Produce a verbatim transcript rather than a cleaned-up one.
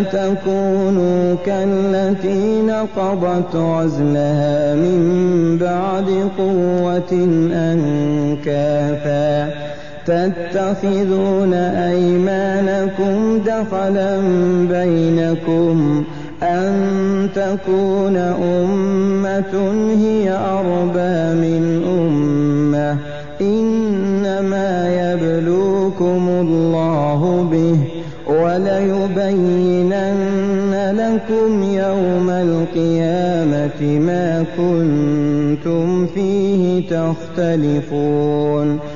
تكونوا كالتي نقضت غزلها من بعد قوة أنكاثا تتخذون أيمانكم دخلا بينكم أن تكون أمة هي أربى من أمة إنما يبلوكم الله به وليبينن لكم يوم القيامة ما كنتم فيه تختلفون